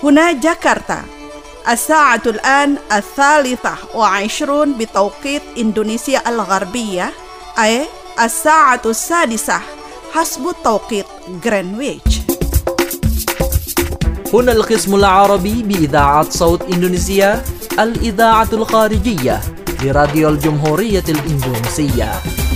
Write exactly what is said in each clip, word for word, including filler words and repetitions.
هنا جاكرتا الساعة الآن الثالثة وعشرون بتوقيت إندونيسيا الغربية، أي الساعة السادسة حسب التوقيت غرينتش. هنا القسم العربي بإذاعة صوت إندونيسيا، الإذاعة الخارجية لراديو الجمهورية الإندونيسية.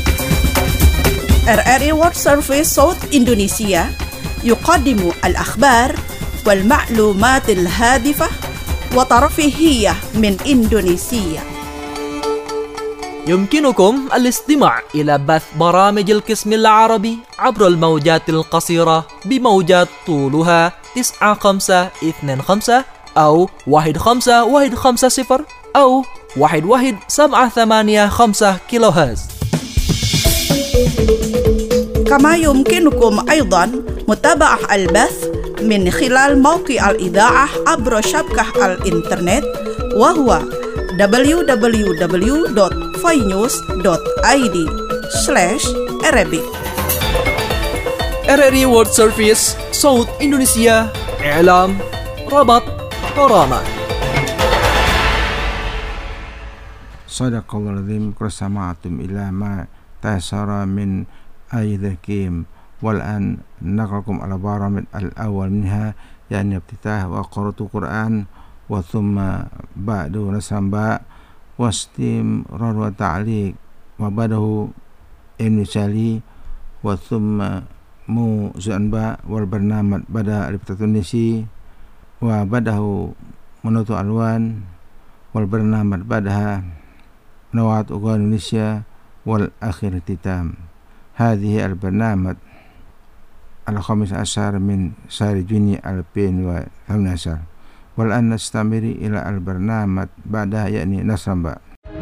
إر إر إي World Service صوت إندونيسيا يقدم الأخبار والمعلومات الهادفة وترفيهية من إندونيسيا. يمكنكم الاستماع إلى بث برامج القسم العربي عبر الموجات القصيرة بموجات طولها تسعة خمسة اثنين خمسة أو واحد خمسة واحد خمسة صفر أو واحد واحد سبعة ثمانية خمسة كيلو هرتز. كما يمكنكم أيضا متابعة البث من خلال موقع الإذاعة عبر شبكة الإنترنت وهو دبليو دبليو دبليو دوت فاينيوز دوت آي دي سلاش Arabic. إر إر إي World Service صوت إندونيسيا، إعلام، ربط، برامج. Sadaqallahu al-azim. Sama'atum ila ma taysara min ayat al-Hakim wal an naqrakum ala baramid al-awwal minha yani ibtitah wa qaratu Quran wa thumma ba'du nasamba wastim rar wa ta'liq wa badahu initially wa thumma mu zanba wal barnamaj bada al-Tunisi wa badahu menutu alwan wal barnamaj badaha nawat ugal Indonesia wal akhir titam. هذه البرنامج الخامس عشر من شهر جونيو ألفين وثمانية عشر والآن نستمر إلى البرنامج بعدها يعني نصرا.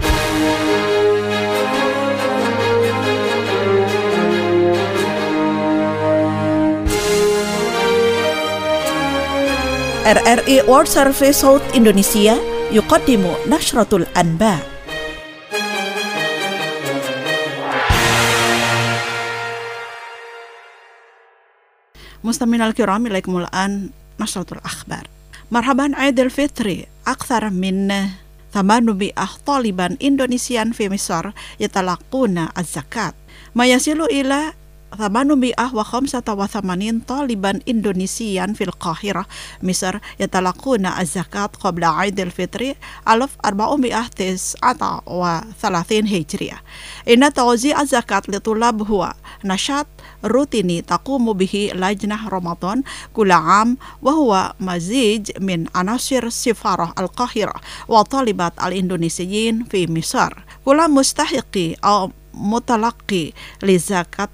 إر إر إي World Service صوت إندونيسيا يقدم نشرة الأنباء. مستمعينا الكرام، إليكم الآن نشرة الأخبار. مرحبا. عيد الفطر. أكثر من ثمانمائة طالبا إندونيسيا في مصر يتلقون الزكاة، ما يصل إلى ثمانمائة وخمسة وثمانين طالبا إندونيسيا في القاهرة مصر يتلقون الزكاة قبل عيد الفطر ألف وأربعمائة وتسعة وثلاثين هجرية. إن توزيع الزكاة للطلاب هو نشاط روتيني تقوم به لجنة رمضان كل عام، وهو مزيج من عناصر سفارة القاهرة وطالبات الإندونيسيين في مصر. كل مستحقي أو متلقي للزكاة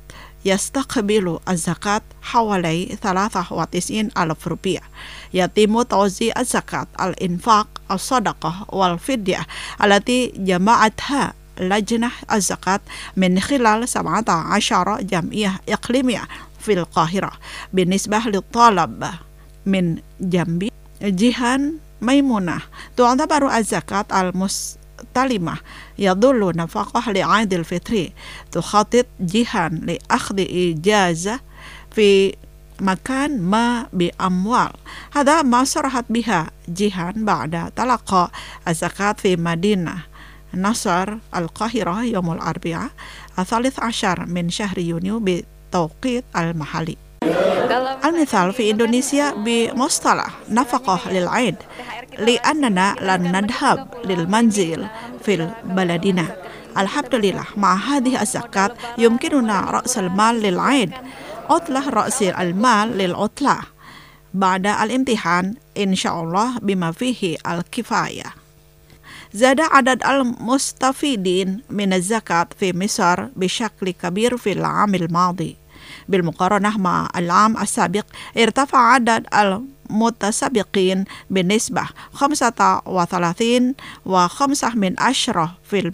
يستقبل الزكاة حوالي ثلاثة وتسعين ألف روبية. يتم توزيع الزكاة الإنفاق الصدقة والفدية التي جمعتها لجنة الزكاة من خلال سبعة عشر جمعية إقليمية في القاهرة. بالنسبة للطلب من جنب جهة ميمونة تعتبر الزكاة المستلمة يظل نفقة لعيد الفطر. تخطط جهة لأخذ إجازة في مكان ما بأموال. هذا ما صرحت بها جهة بعد تلقى الزكاة في مدينة نصر القاهرة يوم الأربعاء الثالث عشر من شهر يونيو بتوقيت المحلي. المثال في إندونيسيا بمصطلح نفقة للعيد، لأننا لن نذهب للمنزل في بلدنا. الحمد لله، مع هذه الزكاة يمكننا رأس المال للعيد، عطلة رأس المال للعطلة بعد الامتحان إن شاء الله بما فيه الكفاية. زاد عدد المستفيدين من الزكاة في مصر بشكل كبير في العام الماضي. بالمقارنة مع العام السابق ارتفع عدد المتسابقين بنسبة خمسة وثلاثين وخمسة من عشرة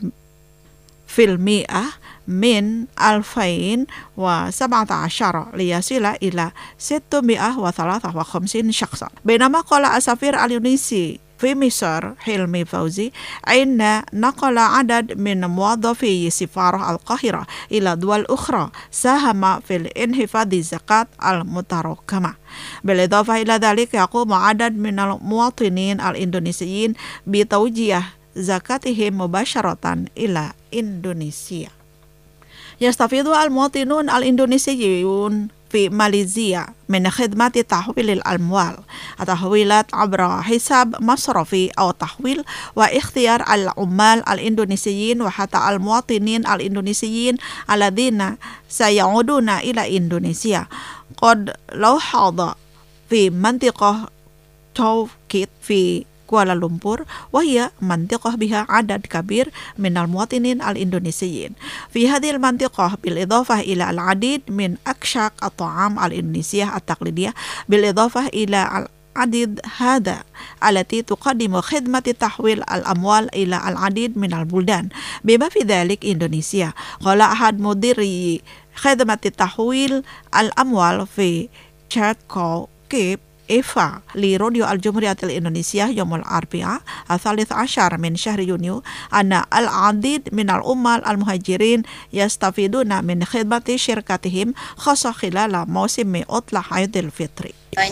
في المئة من ألفين وسبعة عشر ليصل إلى ستمائة وثلاثة وخمسين شخصا. بينما قال السفير الإندونيسي في في مصر حلمي فوزي أن نقل عدد من موظفي سفارة القاهرة إلى دول أخرى ساهم في انخفاض الزكاة المتراكمة. بالإضافة إلى ذلك يقوم عدد من المواطنين الإندونيسيين بتوجيه زكاتهم مباشرة إلى إندونيسيا. يستفيد المواطنون الإندونيسيون في ماليزيا من خدمة تحويل الأموال، التحويلات عبر حساب مصرفي أو تحويل، واختيار العمال الإندونيسيين وحتى المواطنين الإندونيسيين الذين سيعودون إلى إندونيسيا. قد لاحظ في منطقة توكيت في كوالالمبور، وهي منطقة بها عدد كبير من المواطنين الإندونيسيين. في هذه المنطقة بالإضافة إلى العديد من أكشاك الطعام الإندونيسية التقليدية، بالإضافة إلى العديد هذا التي تقدم خدمة تحويل الأموال إلى العديد من البلدان بما في ذلك إندونيسيا. قال أحد مديري خدمة تحويل الأموال في تشاتكو كيب إيفا لراديو الجمهورية الإندونيسية يوم الأربعاء الثالث عشر من شهر يونيو أن العديد من العمال المهاجرين يستفيدون من خدمة شركتهم خاصة خلال موسم عطلة عيد الفطر.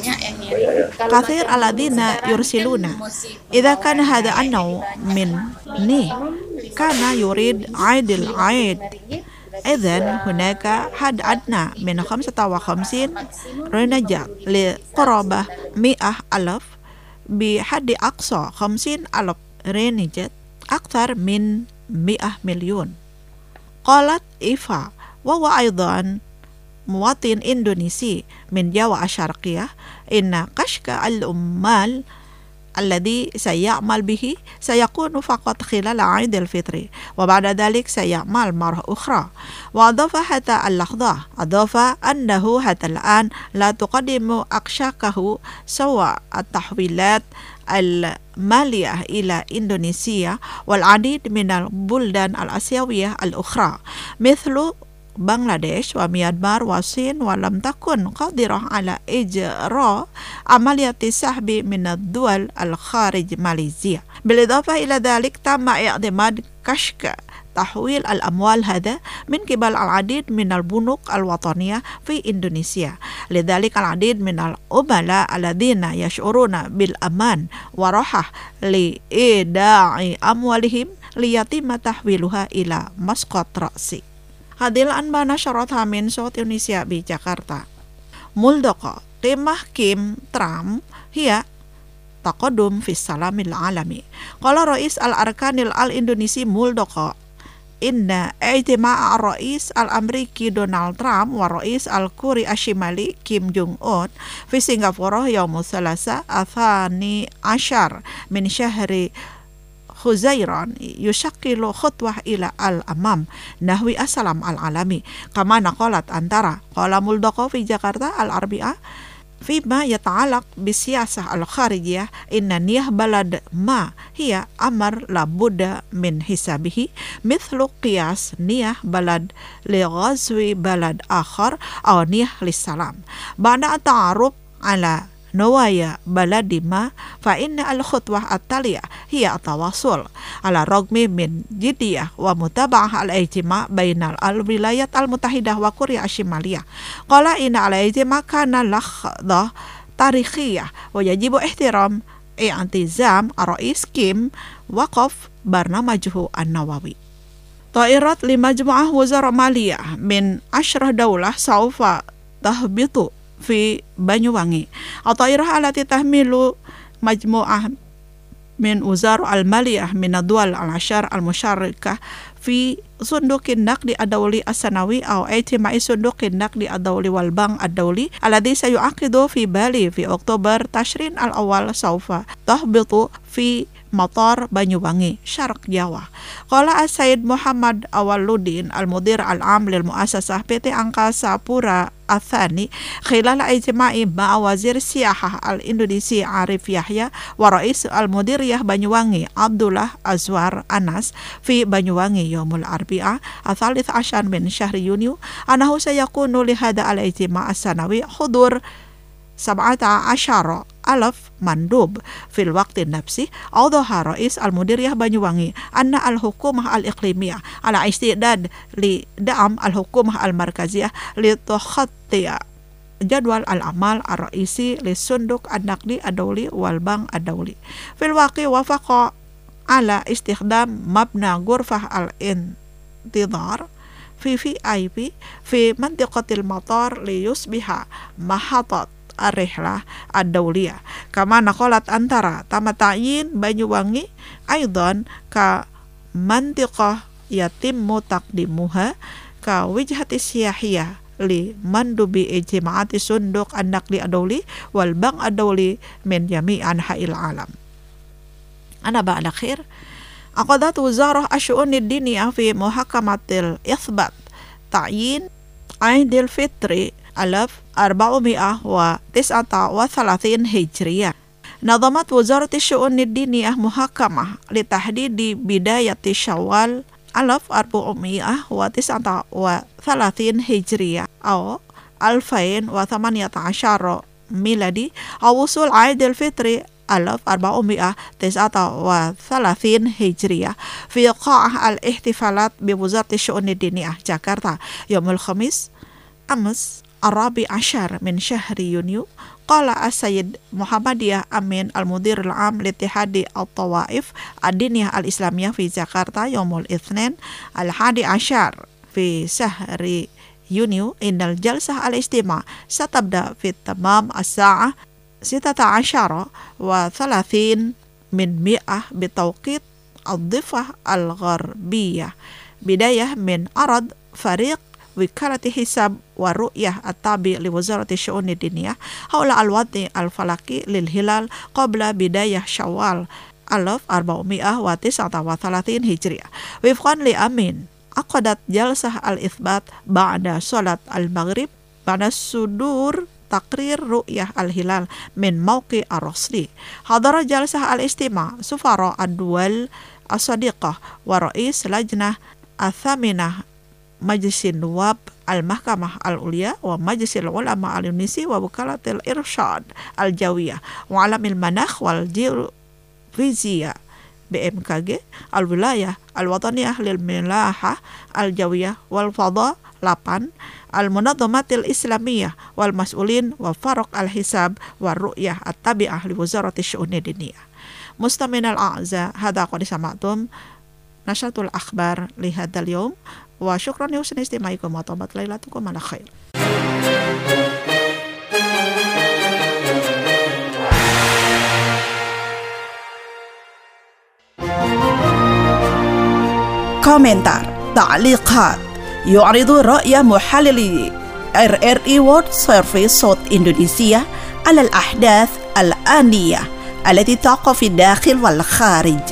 كثير الذين يرسلون إذا كان هذا النوع مني كان يريد عيد العيد، إذن هناك حد أدنى من خمسة وخمسين رنجة لقرابة مئة ألف، بحد أقصى خمسين ألف رنجة، أكثر من مئة مليون. قالت إيفا، وهو أيضا مواطن إندونيسي من جاوا الشرقية، إن كشك العمال الذي سيعمل به سيكون فقط خلال عيد الفطر، وبعد ذلك سيعمل مرة أخرى. وأضاف حتى اللحظة أضاف أنه حتى الآن لا تقدم أكشاكه سوى التحويلات المالية إلى إندونيسيا والعديد من البلدان الآسيوية الأخرى مثل بنغلاديش وميانمار والصين، ولم تكن قادرة على إجراء عملية السحب من الدول الخارج ماليزيا. بالإضافة إلى ذلك تم اعتماد كشك تحويل الأموال هذا من قبل العديد من البنوك الوطنية في إندونيسيا. لذلك العديد من العملاء الذين يشعرون بالأمان وراحة لإيداع أموالهم ليتم تحويلها إلى مسقط رأسي. هذه الأنباء نشرتها من صوت إندونيسيا بجاكرتا. ملتقى قمة كيم ترامب هي تقدم في السلام العالمي. قال رئيس الأركان الإندونيسي ملتقى إن اجتماع الرئيس الأمريكي دونالد ترامب والرئيس الكوري الشمالي كيم جونغ أون في سنغافورة يوم الثلاثاء الثاني عشر من شهر خزيران يشكل خطوة إلى الأمام نحو السلام العالمي. كما نقلت أنترا قال ملتقى في جاكرتا الأربعاء فيما يتعلق بالسياسة الخارجية إن نية بلد ما هي أمر لابد من حسابه، مثل قياس نية بلد لغزو بلد آخر أو نية للسلام. بعد التعرف على نوايا بلد ما فإن الخطوة التالية هي التواصل على الرغم من جدية ومتابعة الاجتماع بين الولايات المتحدة وكوريا الشمالية. قال إن الاجتماع كان لحظة تاريخية ويجب احترام اعتزام الرئيس كيم وقف برنامجه النووي. طائرات لمجموعة وزراء مالية من عشر دولة سوف تهبط في بانيوانgi. الطائرة التي تحمل مجموعة من وزراء المالية من الدول العشر المشاركة في صندوق النقد الدولي السنوي أو اجتماع صندوق النقد الدولي والبنك الدولي الذي سيعقد في بالي في أكتوبر تشرين الأول سوف تهبط في مطار بانيوانgi شرق جاوا. قال السيد محمد أولودين المدير العام للمؤسسة بي تي أنكاسا بورا الثاني خلال اجتماع مع وزير السياحة الإندونيسي عارف يحيى ورئيس المديرية بانيوانgi عبد الله أزوار أناس في بانيوانgi يوم الأربعاء الثالث عشر من شهر يونيو أنه سيكون لهذا الاجتماع السنوي حضور سبعة عشر alaf mandub fil waqti nafsi awdaha rais al-mudiriyah Banyuwangi anna al-hukumah al-iqlimiyah ala istidad li da'am al-hukumah al-markaziyah li tukhattiya jadwal al-amal ar-raisi li sunduk an-naqdi ad-dawli wal bank ad-dawli fil waqi wafaqa ala istikhdam mabna ghurfah al-intidhar fi V I P fi mantiqatil matar li yusbiha mahatat ar-rihlah ad-dawliyah kama naqalat antara tama ta'yin Banyuwangi aidan ka mantiqah yatimmu taqdimuha ka wijhati siyahiyah li mandubi ijtima'ati sunduk an-naqli ad-dawli wal bank ad-dawli min jami' anha'il alam. Ana ba'da akhir aqadat wizarah asy-syu'un ad-diniyah fi muhakamatil itsbat ta'yin Aidil Fitri alaf arba'umiyah wa tis'ata wa thalathin hijriyah. Nadamat Wazarat Asy-Syu'un ad-Diniyah muhakamah li tahdidi bidayati Syawal alaf arba'umiyah wa tis'ata wa thalathin hijriyah aw alfain wa thamaniyata asyara miladi aw usul Aidil Fitri alaf arba'umiyah tis'ata wa thalathin hijriyah fi qa'ah al-ihtifalat bi Wazarat Asy-Syu'un ad-Diniyah Jakarta yaumul khamis amas Arabi Ashar min syahri Yunyu qala as-Sayyid Muhammadiyah Amin al-Mudir al-Am Littihadi al-Tawaif ad-Diniyah al-Islamiyah fi Jakarta yaumul Itsnin al-Hadi Ashar fi syahri Yunyu innal jalsah al-istima satabda fi tamam as-sa'ah sitata asyara wa thalathin min mi'ah bitawqit al-dhifah al-gharbiyah bidayah min arad fariq wikalati hisab wa ru'yah at-tabi li Wazarati Syu'un ad-Diniyah haula al-wadi al-falaki lil hilal qabla bidayah Syawal alaf arba'umiyah wa tis'ata wa thalathin hijriyah wifqan li Amin aqadat jalsah al-itsbat ba'da salat al-maghrib ba'da sudur takrir ru'yah al-hilal min mawqi ar-rasli hadara jalsah al-istima sufara ad-duwal as-sadiqah wa rais lajnah athaminah Majlisin Nuwab Al-Mahkamah Al-Ulia wa Majlisil Ulama Al-Unisi wa Wukalatil Irsyad Al-Jawiyah wa Alamil Manakh wal Geofizia B M K G Al-Wilayah Al-Wataniyah Lil Milahah Al-Jawiyah wal Fadha delapan Al-Munadhamatil Islamiyah wal Mas'ulin wa Faraq Al-Hisab wa Ru'yah At-Tabi'ah li Wazarati Syu'un ad-Diniyah. Mustamin al-a'za hadha qad sama'tum nashatul akhbar li hadzal yawm wa syukran li husni istimaikum wa tabat lailatukum ala khair. Komentar, ta'liqat yu'ridu ra'ya muhallili R R I World Service South Indonesia ala al-ahdath al-aniyah التي تقع في الداخل والخارج.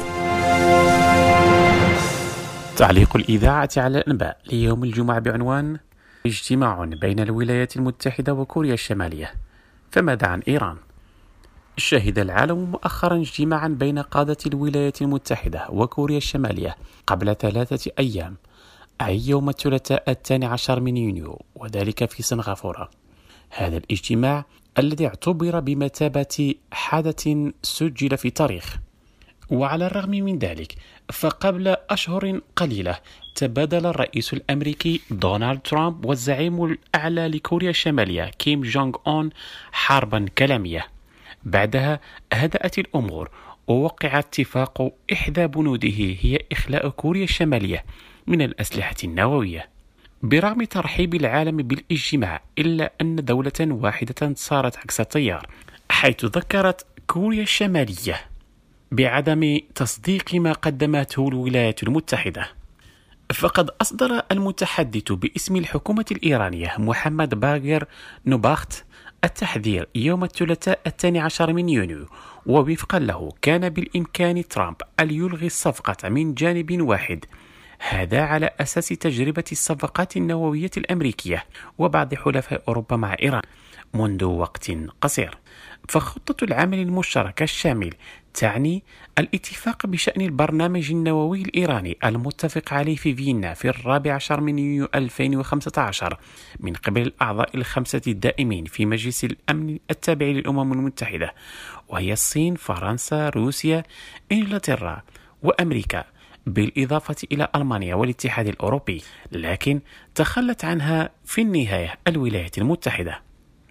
تعليق الإذاعة على الأنباء ليوم الجمعة بعنوان اجتماع بين الولايات المتحدة وكوريا الشمالية، فماذا عن إيران؟ شهد العالم مؤخرا اجتماعا بين قادة الولايات المتحدة وكوريا الشمالية قبل ثلاثة أيام أي يوم الثلاثاء الثاني عشر من يونيو، وذلك في سنغافورة. هذا الاجتماع الذي اعتبر بمثابة حدث سجل في التاريخ. وعلى الرغم من ذلك فقبل أشهر قليلة تبادل الرئيس الأمريكي دونالد ترامب والزعيم الأعلى لكوريا الشمالية كيم جونغ أون حربا كلامية. بعدها هدأت الأمور ووقع اتفاق إحدى بنوده هي إخلاء كوريا الشمالية من الأسلحة النووية. برغم ترحيب العالم بالاجتماع إلا أن دولة واحدة صارت عكس التيار، حيث ذكرت كوريا الشمالية بعدم تصديق ما قدمته الولايات المتحدة. فقد أصدر المتحدث باسم الحكومة الإيرانية محمد باقر نوباخت التحذير يوم الثلاثاء الثاني عشر من يونيو، ووفقا له كان بالإمكان ترامب أن يلغي الصفقة من جانب واحد، هذا على أساس تجربة الصفقات النووية الأمريكية وبعض حلفاء أوروبا مع إيران منذ وقت قصير. فخطة العمل المشترك الشامل تعني الاتفاق بشأن البرنامج النووي الإيراني المتفق عليه في فيينا في الرابع عشر من يونيو ألفين وخمسة عشر من قبل الأعضاء الخمسة الدائمين في مجلس الأمن التابع للأمم المتحدة، وهي الصين، فرنسا، روسيا، إنجلترا وأمريكا، بالإضافة إلى ألمانيا والاتحاد الأوروبي، لكن تخلت عنها في النهاية الولايات المتحدة.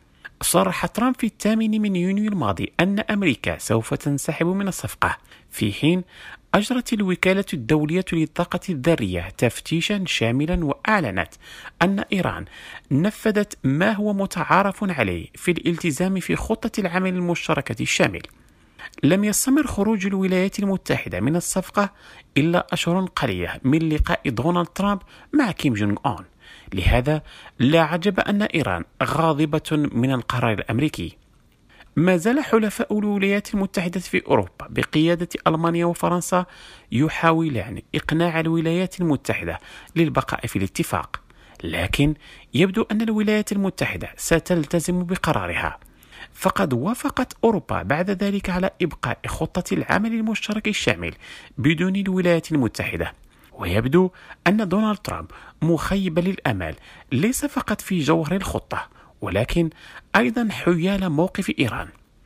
صرح ترامب في الثامن من يونيو الماضي أن أمريكا سوف تنسحب من الصفقة، في حين أجرت الوكالة الدولية للطاقة الذرية تفتيشا شاملا وأعلنت أن إيران نفذت ما هو متعارف عليه في الالتزام في خطة العمل المشتركة الشامل. لم يستمر خروج الولايات المتحدة من الصفقة إلا أشهر قليلة من لقاء دونالد ترامب مع كيم جونغ أون، لهذا لا عجب أن إيران غاضبة من القرار الأمريكي. ما زال حلفاء الولايات المتحدة في أوروبا بقيادة ألمانيا وفرنسا يحاولان إقناع الولايات المتحدة للبقاء في الاتفاق، لكن يبدو أن الولايات المتحدة ستلتزم بقرارها، فقد وافقت أوروبا بعد ذلك على إبقاء خطة العمل المشترك الشامل بدون الولايات المتحدة. ويبدو أن دونالد ترامب مخيب للأمال ليس فقط في جوهر الخطة، ولكن أيضا حيال موقف إيران.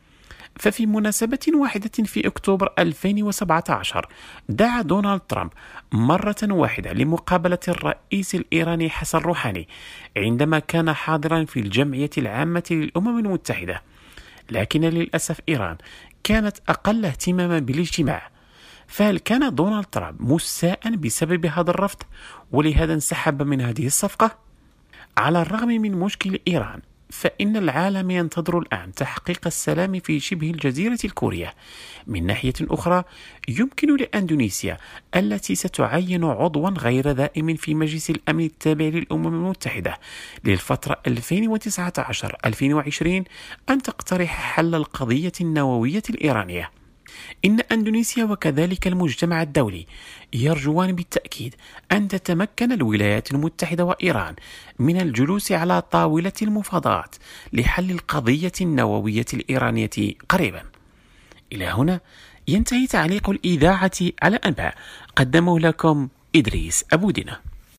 ففي مناسبة واحدة في أكتوبر ألفين وسبعة عشر دعا دونالد ترامب مرة واحدة لمقابلة الرئيس الإيراني حسن روحاني عندما كان حاضرا في الجمعية العامة للأمم المتحدة، لكن للأسف إيران كانت أقل اهتماما بالاجتماع. فهل كان دونالد ترامب مساء بسبب هذا الرفض ولهذا انسحب من هذه الصفقة؟ على الرغم من مشكل إيران، فإن العالم ينتظر الآن تحقيق السلام في شبه الجزيرة الكورية. من ناحية أخرى، يمكن لأندونيسيا التي ستعين عضوا غير دائم في مجلس الأمن التابع للأمم المتحدة للفترة ألفين وتسعة عشر ألفين وعشرين أن تقترح حل القضية النووية الإيرانية. إن أندونيسيا وكذلك المجتمع الدولي يرجوان بالتأكيد أن تتمكن الولايات المتحدة وإيران من الجلوس على طاولة المفاوضات لحل القضية النووية الإيرانية قريبا. إلى هنا ينتهي تعليق الإذاعة على أنباء، قدمه لكم إدريس أبو دينا.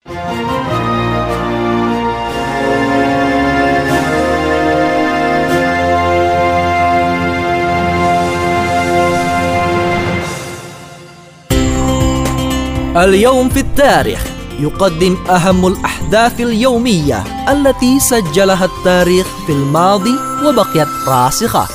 اليوم في التاريخ يقدم أهم الأحداث اليومية التي سجلها التاريخ في الماضي وبقيت راسخة.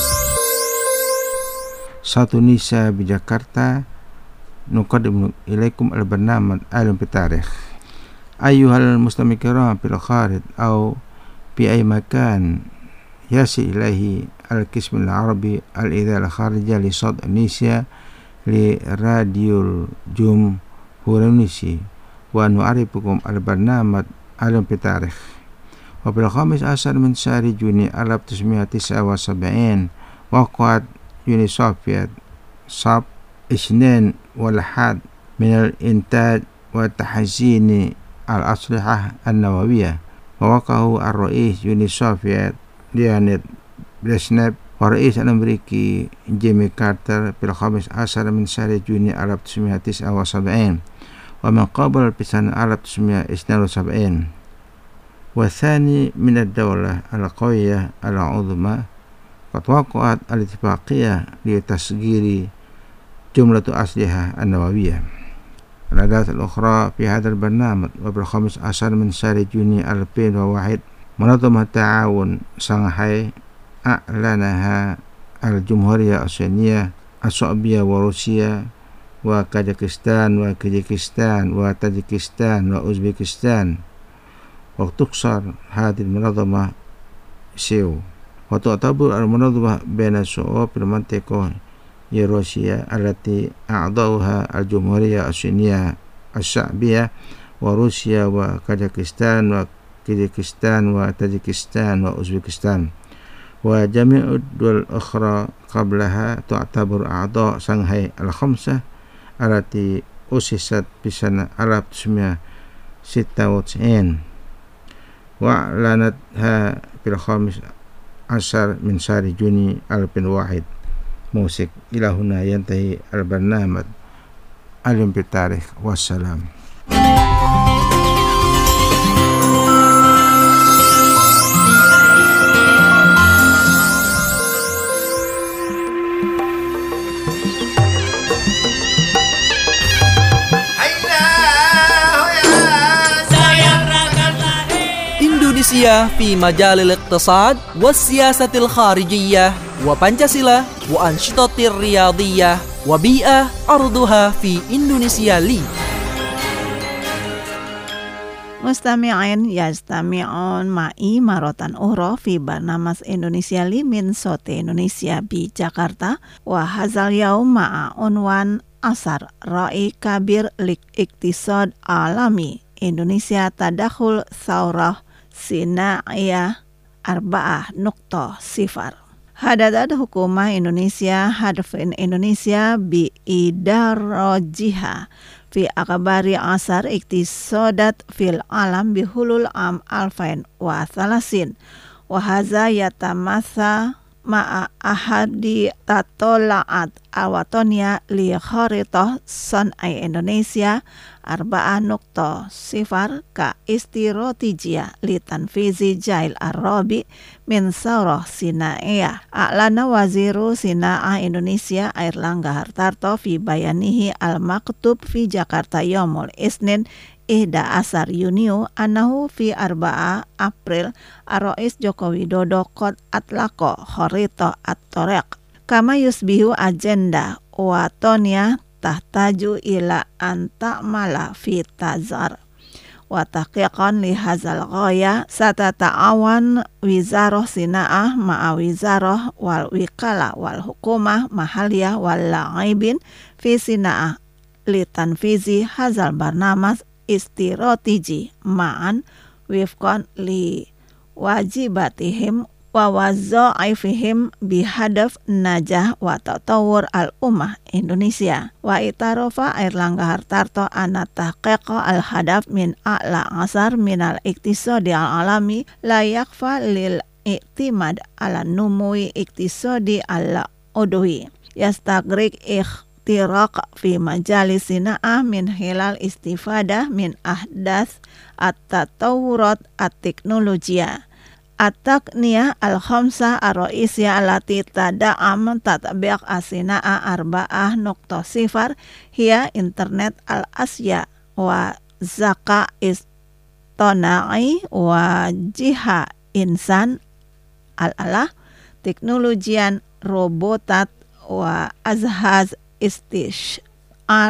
Satu Nisa بجاكرتا نقدم إليكم البرنامج اليوم في التاريخ. أيها المستمعون الكرام في الخارج أو في أي مكان يصل إليه القسم العربي الإذاعة الخارجية لصوت إندونيسيا لراديو الجمهورية الإندونيسي، ونعرفكم البرنامج اليوم في التاريخ. وفي الخامس عشر من شهر جونيو ألف وتسعمائة وتسعة وسبعين وقعت يوني السوفيت صب اثنين والحد من الإنتاج وتحسين الأسلحة النووية، ووقعه الرئيس يوني السوفيت ليونيد بريزهنف والرئيس الأمريكي جيمي كارتر في الخامس عشر من شهر جونيو ألف وتسعمائة وتسعة وسبعين، ومن قبل في سنة ألف وتسعمائة واثنين وسبعين. والثاني من الدولة القوية العظمى قد وقعت الاتفاقية لتسجيل جملة أسلحة النووية. الأحداث الأخرى في هذا البرنامج. وفي الخامس عشر من شهر جونيو ألفين وواحد منظمة التعاون شنغهاي أعلنها الجمهورية الصينية الشعبية وروسيا وكازاخستان وكيرغيزستان وتاجيكستان وأوزبكستان، وتقصر هذه المنظمة سيو، وتعتبر المنظمة بين الشعوب المنطقة روسيا التي أعضاؤها الجمهورية الصينية الشعبية وروسيا وكازاخستان وكيرغيزستان وتاجيكستان وأوزبكستان، وجميع الدول الأخرى قبلها تعتبر أعضاء شنغهاي الخمسة التي أسست في سنة ألف وتسعمائة وستة وتسعين، وأعلنتها في الخامس عشر من شهر جوني ألف واحد موسك. إلى هنا ينتهي البرنامج اليوم بالتاريخ، والسلام. Indonesia في مجال الاقتصاد والسياسة الخارجية وبنشاسيلا وأنشطة الرياضية وبيئة أرضها في إندونيسيا لي. مستمعين يستمعون معي مرة أخرى في برنامج إندونيسيا لي من صوت إندونيسيا بجاكرتا، وهذا اليوم مع عنوان أثر رأي كبير للاقتصاد عالمي إندونيسيا تدخل ثورة صناعية أربعة نقطة صفر. حددت حكومة إندونيسيا هدف إندونيسيا بإدراجها في أكبر أثر اقتصادات في العالم بحلول عام ألفين وثلاثين، وهذا يتمثل مع أحد تطلعات الوطنية لخريطة صنع إندونيسيا أربعة نقطة صفر كاستراتيجية لتنفيذ جيل الرابع من ثورة صناعية. أعلن وزير صناعة إندونيسيا أيرلانغا هارتارتو في بيانه المكتوب في جاكرتا يوم الاثنين إحدى عشر يونيو أنه في أربعة أبريل الرئيس جوكو ويدودو قد أطلق خريطة الطريق كما يشبه أجندة وطنية تحتاج إلى أن تعمل في تزار. وتحقيقا لهذا الغاية ستتعاون وزارة صناعة مع وزارة والوكالة والحكومة محلية واللاعبين في صناعة لتنفيذ هذا البرنامج استراتيجي معا وفقا لواجباتهم ووظائفهم بهدف نجاح وتطور الأمة إندونيسيا. واعترف أيرلانغا هارتارتو أن تحقيق الهدف من أعلى عشر من الاقتصاد العالمي لا يخفى للاعتماد على النمو الاقتصادي العضوي يستغرق اختراق في مجال الصناعة من خلال استفادة من أحدث التطورات التكنولوجية. التقنية الخمسة الرئيسية التي تدعم تطبيق الصناعة أربعة نقطة صفر هي إنترنت الأشياء والذكاء الاصطناعي وجهة إنسان الآلة، teknologian robotat وأجهزة استشعار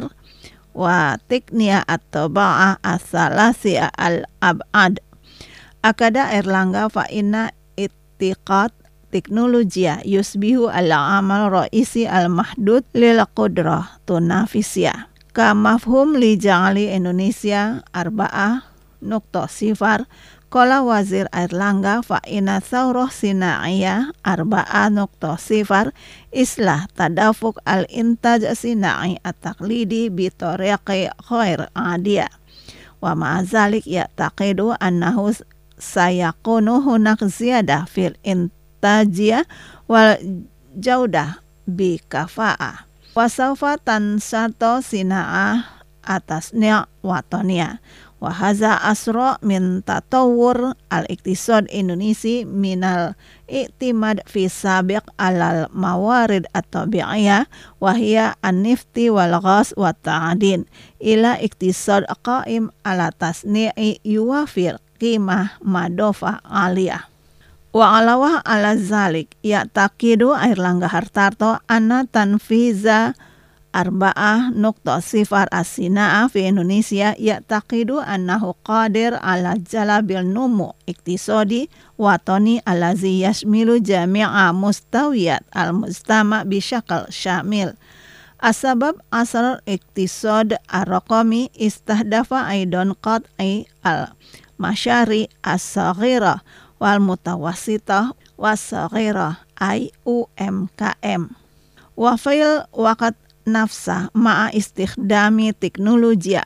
وتقنية الطباعة الثلاثية الأبعاد. أكد إيرلانغا فإن اتقاد teknologia يشبه العمل الرئيسي المحدود للقدرة التنافسية كمفهوم لجعل إندونيسيا أربعة نقطة صفر. قال وزير إيرلانغا فإن ثورة صناعية أربعة نقطة صفر إصلاح تدفق الإنتاج الصناعي التقليدي بطريقة غير عادية، ومع ذلك يعتقد أنه سيكون هناك زيادة في الإنتاجية والجودة بكفاءة، وسوف تنشط صناعة التصنيع وطنية، وهذا أسرع من تطور الاقتصاد الإندونيسي من الاعتماد في السابق على الموارد الطبيعية وهي النفط والغاز والتعدين إلى اقتصاد قائم على تصنيع يوفر قيمة مضافة عالية. وعلاوة على ذلك يعتقد إيرلانغا هارتارتو أن تنفيذ أربعة نقطة صفر الصناعة في إندونيسيا يعتقد أنه قادر على جلب النمو اقتصادي وطني الذي يشمل جميع مستويات المجتمع بشكل شامل. السبب أثر الاقتصاد الرقمي استهدف أيضا قطع المشاريع الصغيرة والمتوسطة والصغيرة أي أو إم كي إم، وفي الوقت نفسه مع استخدام تكنولوجيا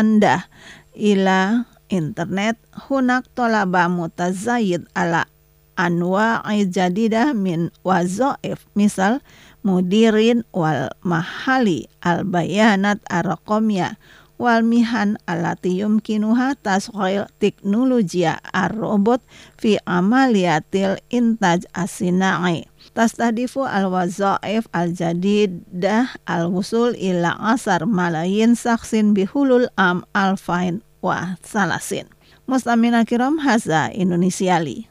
المستندة إلى إنترنت هناك طلب متزايد على anwa'i jadidah min wazoif, misal mudirin wal mahali al bayanat ar-raqamiyah wal mihan allati yumkinuha tasghil teknologia ar-robot fi amaliyatil intaj as-sinai. Tastahdifu al-wazaif al-jadidah al-wusul ila asar malayin saksin bihulul am alfain wa salasin. Mustamina kiram, haza Indonesiali.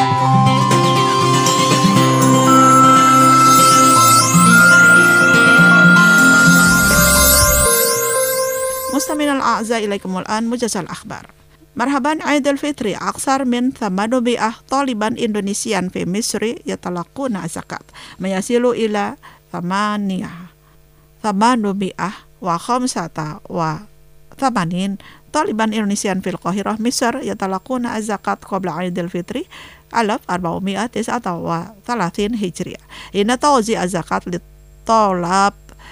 مستمعينا الأعزاء إليكم الآن موجز الأخبار. مرحبا، عيد الفطر أكثر من ثمانمائة طالبا إندونيسيا في مصر يتلقون الزكاة ما يصل إلى ثمانية ثمانمائة وخمسة وثمانين طالبا إندونيسيا في القاهرة مصر يتلقون الزكاة قبل عيد الفطر ألف وأربعمائة وتسعة وثلاثين هجرية. إن توزيع الزكاة للطلاب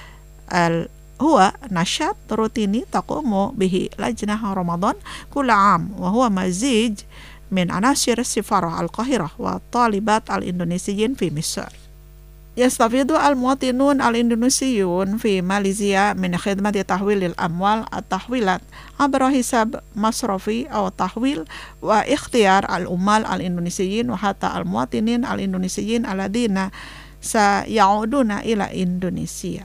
هو نشاط روتيني تقوم به لجنة رمضان كل عام، وهو مزيج من عناصر السفارة القاهرة والطالبات الإندونيسيين في مصر. يستفيد المواطنون الإندونيسيون في ماليزيا من خدمة تحويل الأموال التحويلات عبر حساب مصرفي أو تحويل واختيار العمال الإندونيسيين وحتى المواطنين الإندونيسيين الذين سيعودون إلى إندونيسيا.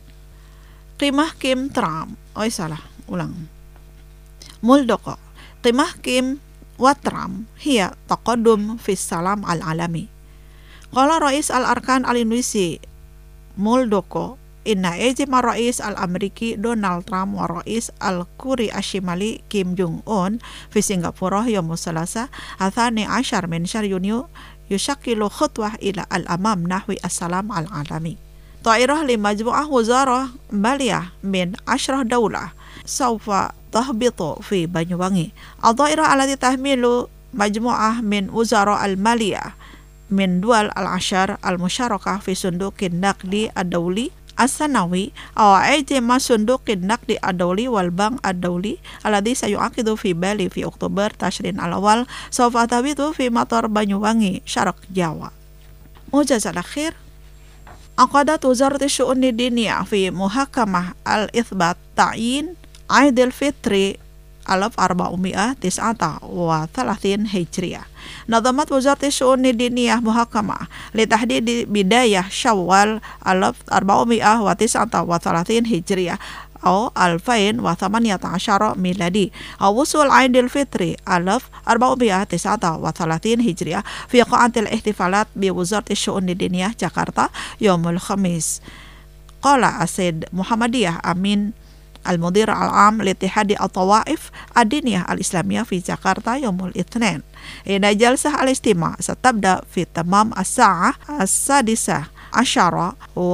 Qimah Kim Trump, oh salah, ulang. Muldoko, qimah Kim wa Trump hiya taqaddum fi salam al-alami. Qala Rais al-Arkan al-Indonesia Muldoko, inna ijma Rais al-Ameriki Donald Trump wa Rais al-Kuri Ashimali Kim Jong-un fi Singapura yawm Selasa athani ashar min syahr Yunyo yushakilu khutwah ila al-amam nahwi as-salam al-alami. طائرة لمجموعة وزارة مالية من عشرة دولة سوف تهبط في بنيوانgi. الطائرة التي تحمل مجموعة من وزراء المالية من دول العشر المشاركة في صندوق النقد الدولي السنوي أو عندما صندوق النقد الدولي والبنك الدولي الذي سيعقد في بالي في أكتوبر تشرين الأول سوف تهبط في مطار بنيوانgi شرق جاوا. موجز الأخير، عقدت وزارة الشؤون الدينية في محاكمة الإثبات تعيين عيد الفطر ألف وأربعمائة وتسعة وثلاثين هجرية. نظمت وزارة الشؤون الدينية محاكمة لتحديد بداية شوال ألف وأربعمائة وتسعة وثلاثين هجرية أو ألفين وثمانية عشر ميلادي أو وصول عيد الفطر ألف وأربعمائة وتسعة وثلاثين هجرية في قاعة الاحتفالات بوزارة الشؤون الدينية جاكرتا يوم الخميس. قال السيد محمدية أمين المدير العام لاتحاد الطوائف الدينية الإسلامية في جاكرتا يوم الاثنين إن جلسة الاستماع ستبدأ في تمام الساعة السادسة عشرة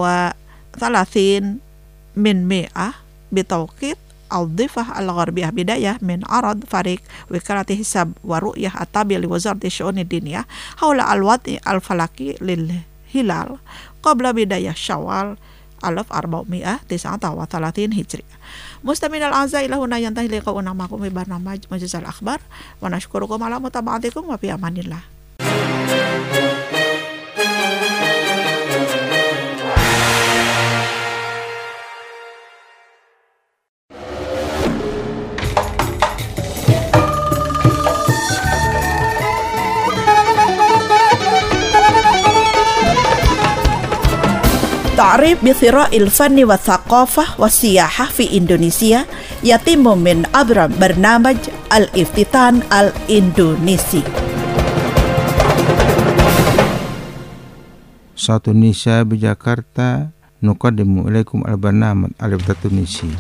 وثلاثين من مئة بتوقيت الضفة الغربية بداية من عرض فريق وكالة حساب ورؤية التابع لوزارة الشؤون الدينية حول الوضع الفلكي للهلال قبل بداية شوال ألف وأربعمائة وتسعة وثلاثين هجرية. مستمعينا الأعزاء، إلى هنا ينتهي لقاؤنا معكم في برنامج موجز الأخبار، ونشكركم على متابعتكم وفي أمان الله. تعريف بثراء الفن والثقافة والسياحة في إندونيسيا يتم من عبر برنامج الافتتان الإندونيسي. صوت النساء بجاكرتا نقدم إليكم البرنامج الافتتان الإندونيسي.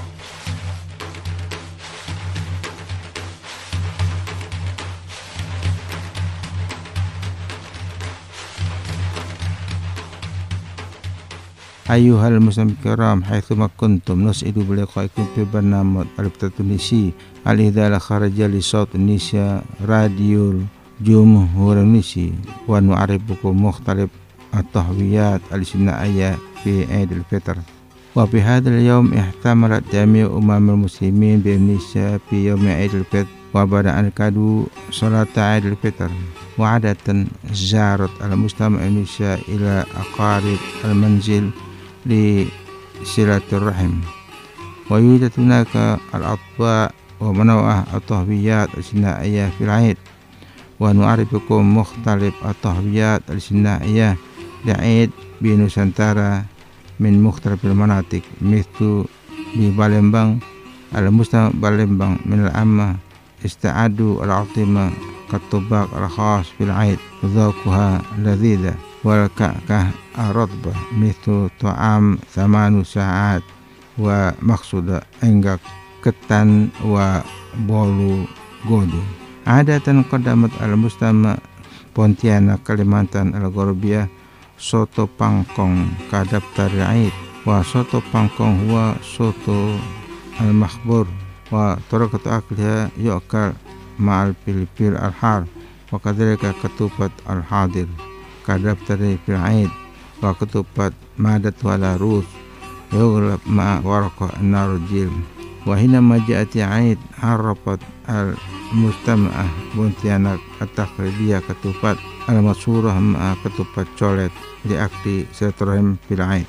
أيها المستمعين الكرام، حيثما كنتم نسعد بلقائكم في برنامج الافتتان الإندونيسي الإذاعة الخارجية لصوت النساء راديو الجمهورية الإندونيسية، ونعرفكم مختلف التحويات الاجتماعية في عيد الفطر. وفي هذا اليوم احتملت جميع أمم المسلمين بإندونيسيا في يوم عيد الفطر وبعد أن قضوا صلاة عيد الفطر وعادة زارت المجتمع الإندونيسي إلى أقارب المنزل لصلة الرحم. ويوجد هناك الأطباق ومنوع التهويات الصناعية في العيد، ونعرفكم مختلف التهويات الصناعية لعيد بنusantara من مختلف المناطق، مثل ببالembang المجتمع بالembang من العامة استعدوا الأطعمة كالطباق الخاص بالعيد ذوقها لذيذة، والكعكة الرطبة مثل طعام ثمان ساعات ومقصود enggak ketan وبولو غودو. عادة قدمت المجتمع Pontianak Kalimantan الغربية soto pangkong كدفتر العيد، وصوتو pangkong هو soto المخبور، وطريقة أكلها يؤكل مع الفلفل الحار، وكذلك كتوبة الحاضر كدفتر في العيد، وكتوبة مادة والروس يغلب مع ورقة النارجيل. وحينما جاءت عيد عرفت المجتمع بونتيانك التقليدية كتوبة المشهورة مع كتوبة colet لأكل silaturahim في العيد.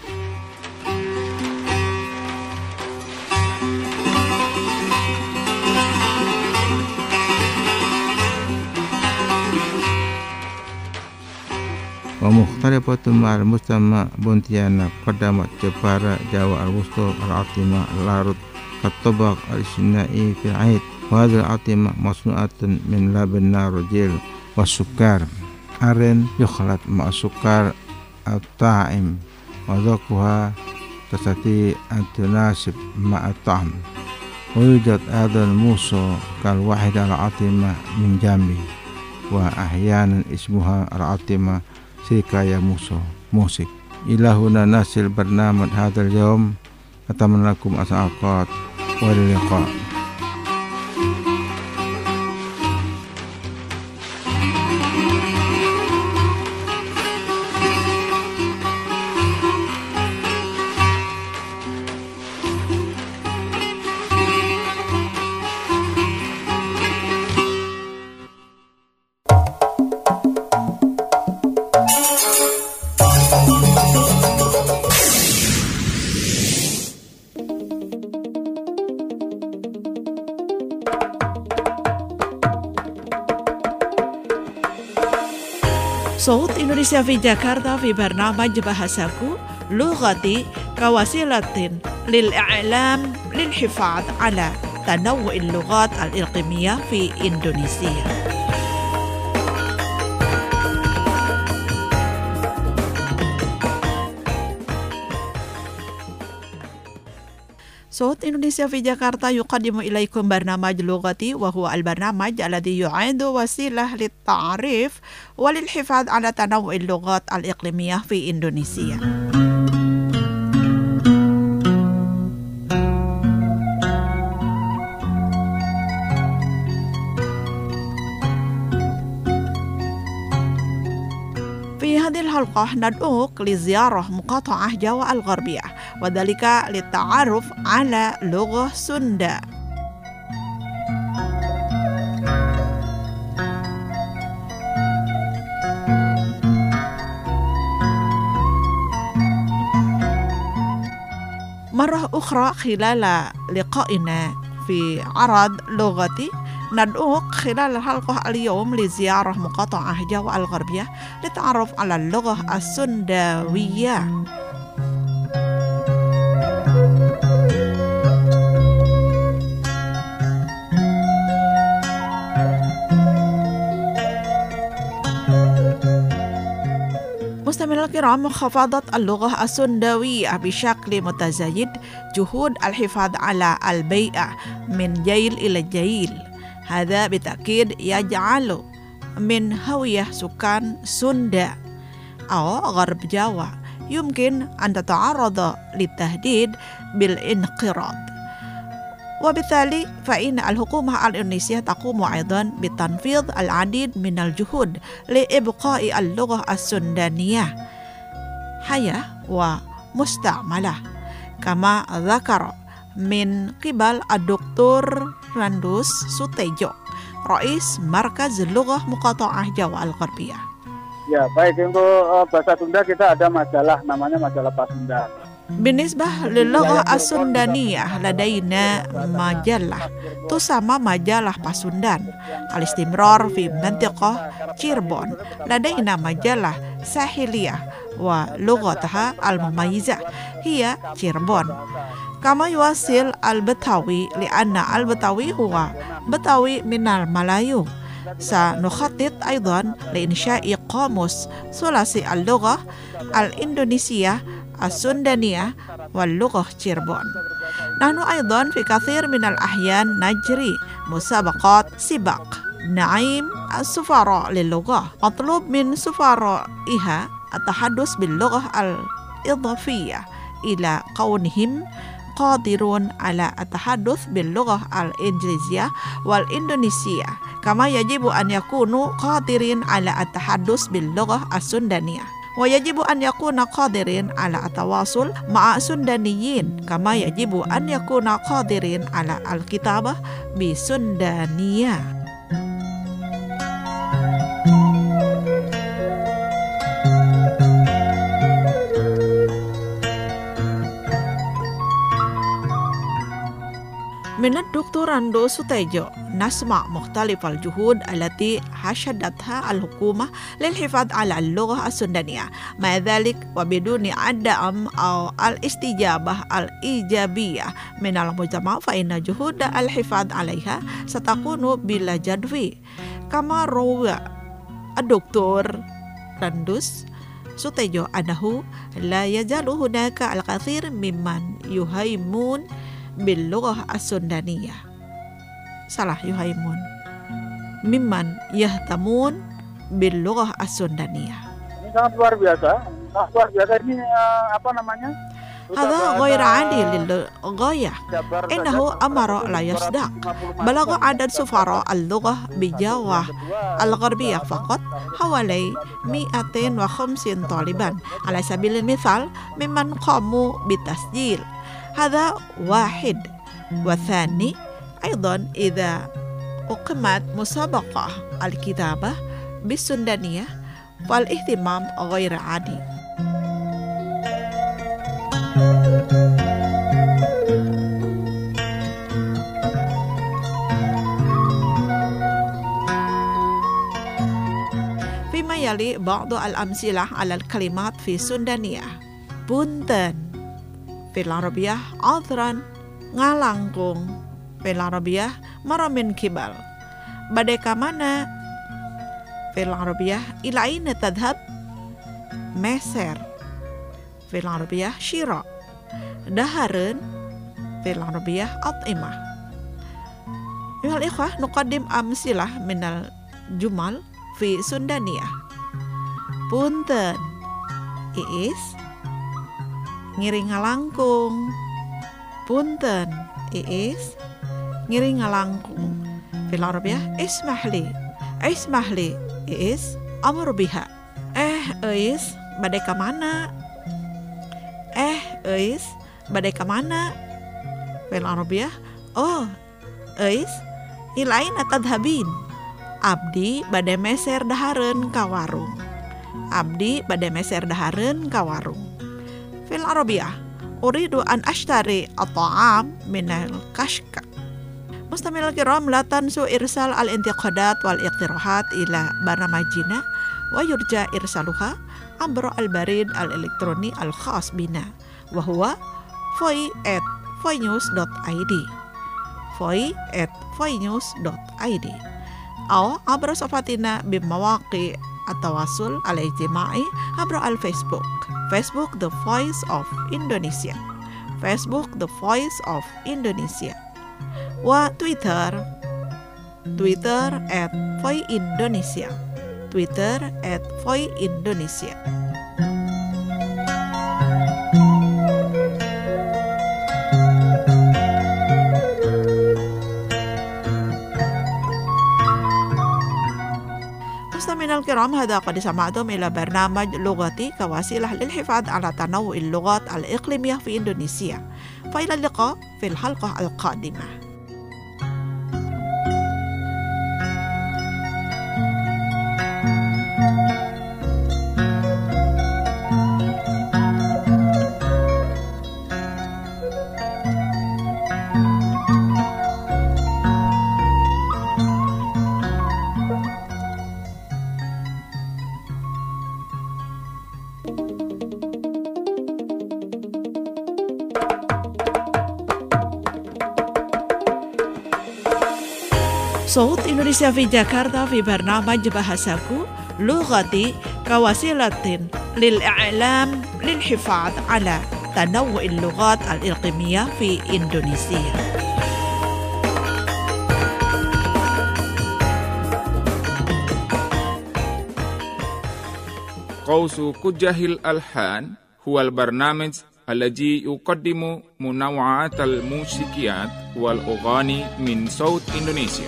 ومختلفة مع المجتمع بونتيانك قدمت جبارة جاوة الوسطى العاطمة العرض كالطبق الصناعي في العيد، وهذه العاطمة مصنوعة من لبن نارجيل والسكر. أرن يخلط مع السكر الطاعم، وذوقها تستطيع أن تناسب مع الطعم. ويوجد أيضا الموسو كالوحدة العاطمة من جامبي، وأحيانا اسمها العاطمة سيكايا موسو موسيك. إلى هنا نصل برنامج هذا اليوم، أتمنى لكم أسعد الأوقات وإلى اللقاء. صوت إندونيسيا في جاكرتا في برنامج بحثكو لغتي كوسيلة للإعلام للحفاظ على تنوع اللغات الإقليمية في إندونيسيا. صوت إندونيسيا في جاكرتا يقدم إليكم برنامج لغتي، وهو البرنامج الذي يعد وسيلة للتعريف وللحفاظ على تنوع اللغات الإقليمية في إندونيسيا. في هذه الحلقة ندعوك لزيارة مقاطعة جاوا الغربية، وذلك للتعرف على لغة سوندا. مرة أخرى خلال لقائنا في عرض لغتي ندعوك خلال الحلقة اليوم لزيارة مقاطعة جاوا الغربية للتعرف على اللغة السنداوية. مستمعينا الكرام، خفضت اللغة السنداوية بشكل متزايد جهود الحفاظ على البيئة من جيل إلى جيل. هذا بالتأكيد يجعل من هوية سكان سوندا أو غرب جاوا يمكن أن تتعرض للتهديد بالانقراض، وبالتالي فإن الحكومة الإندونيسية تقوم أيضا بتنفيذ العديد من الجهود لإبقاء اللغة السندانية حية ومستعملة، كما ذكر من قبل الدكتور Randus Sutejo Rais Markaz Lughah Muqata'ah Jawa Al-Gharbiyah. Ya, baik, untuk uh, bahasa Sunda kita ada majalah namanya majalah Pasundan. بالنسبة للغة السندانية لدينا مجلة تسمى مجلة باسوندان. الاستمرار في منطقة تشيربون لدينا مجلة ساحلية ولغتها المميزة هي تشيربون. كما يواصل البتاوي لأن البتاوي هو بتاوي من الملايو. سنخطط أيضا لإنشاء قاموس ثلاثي اللغة الإندونيسية السندانية واللغة تشيربون. نحن أيضا في كثير من الأحيان نجري مسابقات سباق نعيم السفراء للغة. مطلوب من سفرائها التحدث باللغة الإضافية إلى كونهم قادرون على التحدث باللغة الإنجليزية والإندونيسية، كما يجب أن يكونوا قادرين على التحدث باللغة السندانية، ويجب أن يكون قادرين على التواصل مع سندانيين، كما يجب أن يكون قادرين على الكتابة بسندانية. من الدكتور أندو سوتيجو نسمع مختلف الجهود التي حشدتها الحكومة للحفاظ على اللغة السندانية. مع ذلك وبدون الدعم أو الاستجابة الإيجابية من المجتمع فإن جهود الحفاظ عليها ستكون بلا جدوى. كما روى الدكتور رندوس سوتيجو أنه لا يزال هناك الكثير ممن يهيمون باللغة السندانية. salah yuhaimun mimman yahtamun bil lughah as-sundaniyah. Ini sangat luar biasa. Sangat luar biasa ini uh, apa namanya? هذا غير عادل للغاية. إنه أمر لا يصدق. بلغ عدد سفراء اللغة بجاوة الغربية فقط حوالي مئتين وخمسين طالبا على سبيل المثال ممن قاموا بالتسجيل. هذا واحد. والثاني أيضا إذا أقيمت مسابقة الكتابة بالسندانية فالاهتمام غير عادي. فيما يلي بعض الأمثلة على الكلمات في السندانية. بونتن في العربية عذرا، ngalangkung fil arabiyah maramin kibal. Badai kamana fil arabiyah ila aina tadhhab, meser fil arabiyah syira, dahareun fil arabiyah at'imah. Ayuhal ikhwah, nuqaddim amsilah minal jumal fi sundaniyah. Punten iis ngiring ngalangkung. Punten iis ngiring ngalangkung. Fil arabiyah ismahli. Ismahli iis amr biha. Eh iis badai ka mana? Eh iis badai ka mana? Fil arabiyah oh iis ilain atadhabin. Abdi badai meser dahareun ka warung. Abdi badai meser dahareun ka warung. Fil arabiyah uridu an ashtari at-ta'am min al-kashka. Mustamil al-kiram, la tansu irsal al-intiqadat wal iqtirahat ila barnamajina wa yurja irsaluha abra al-barid al-elektroni al-khas bina wa huwa foi at foinews dot i d foi at foinews dot i d aw abra safatina bimawaqi at-tawassul al-ijtimai abra al-Facebook. Facebook The Voice of Indonesia. Facebook The Voice of Indonesia. Wa Twitter Twitter at Voi Indonesia. Twitter at Voi Indonesia. مستمعينا الكرام، هذا قد سمعتم إلى برنامج لغتي كوسيلة للحفاظ على تنوع اللغات الإقليمية في إندونيسيا. فإلى اللقاء في الحلقة القادمة. صوت إندونيسيا في جاكرتا في برنامج بحثكو لغتي كوسيلة للإعلام للحفاظ على تنوع اللغات الإقليمية في إندونيسيا. قوس كجه الألحان هو البرنامج الذي يقدم منوعات الموسيقيات والأغاني من صوت إندونيسيا.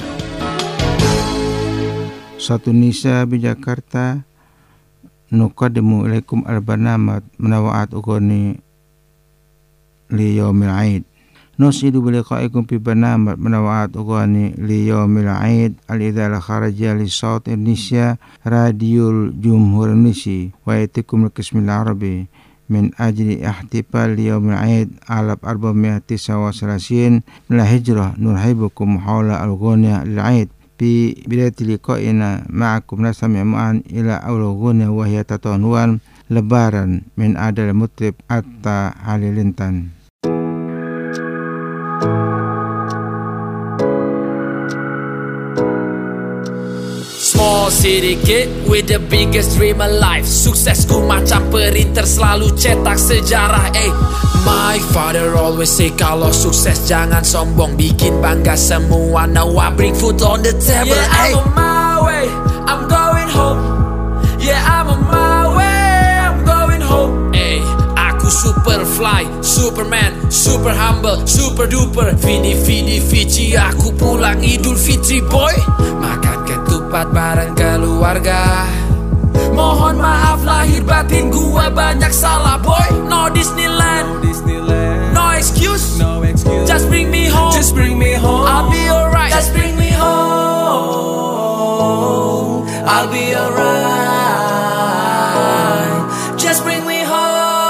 صوت إندونيسيا بجاكرتا نقدم إليكم البرنامج منوعات أغاني ليوم العيد. نسعد بلقائكم في برنامج منوعات أغاني ليوم العيد الإذاعة الخارجية لصوت إندونيسيا راديو الجمهورية الإندونيسية، ويأتيكم القسم العربي من أجل احتفال يوم العيد على أربعمائة وتسعة وثلاثين من الهجرة. نرحبكم حول الأغنية للعيد. في بداية لقائنا معكم نستمع معا إلى أول أغنية وهي تتعنون Lebaran من أداء المطرب Atta Halilintar. Small city kid with the biggest dream alive. Suksesku macam perinter selalu cetak sejarah. Eh, my father always say kalau sukses jangan sombong, bikin bangga semua. Now I bring food on the table. Yeah, I'm on my way, I'm going home. Yeah, I'm on my way, I'm going home. Eh, aku super fly, Superman, super humble, super duper. Vini Vini Vici, aku pulang Idul Fitri boy. Makan ketupat bareng keluarga. Mohon maaf lahir batin gua banyak salah boy. No Disneyland, no, Disneyland. No excuse, no excuse. Just bring me home, just bring me home. I'll be alright. Just bring me home, I'll be alright. Just bring me home.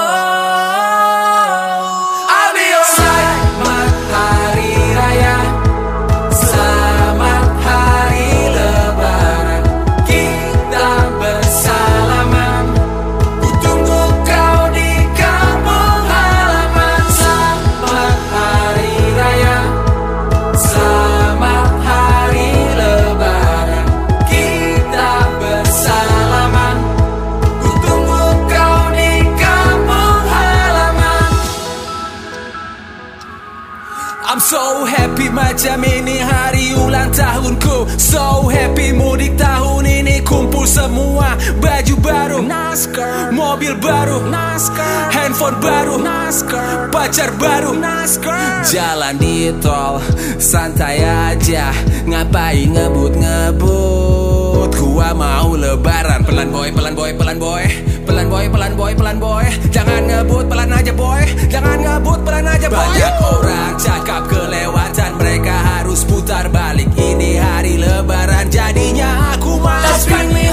So happy macam ini hari ulang tahunku. So happy mudik tahun ini, kumpul semua. Baju baru, NASCAR. Mobil baru, NASCAR. Handphone baru, NASCAR. Pacar baru, NASCAR. Jalan di tol, santai aja. Ngapain ngebut-ngebut? Gua mau lebaran. Pelan boy, pelan boy, pelan boy. Pelan boy, pelan boy, pelan boy. Jangan ngebut, pelan aja boy. Jangan ngebut, pelan aja boy. Banyak orang cakap kelewatan, mereka harus putar balik. Ini hari lebaran, jadinya aku mau. Just bring me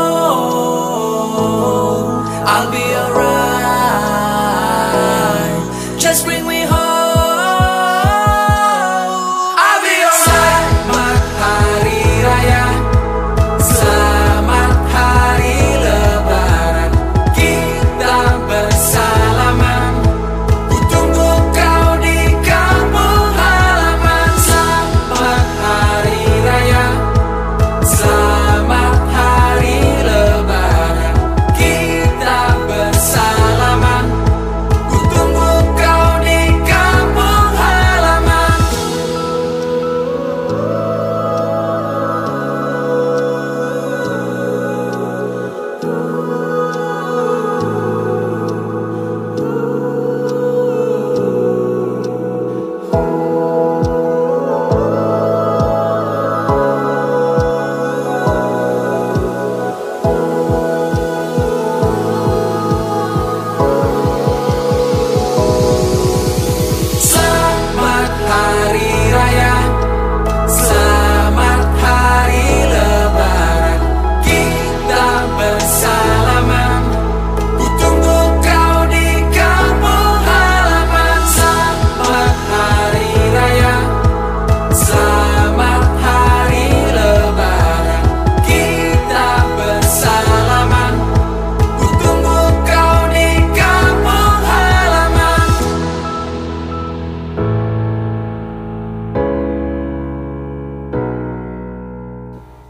home, I'll be alright. Just bring me home. Bersalaman, ku tunggu kau di kampung halaman.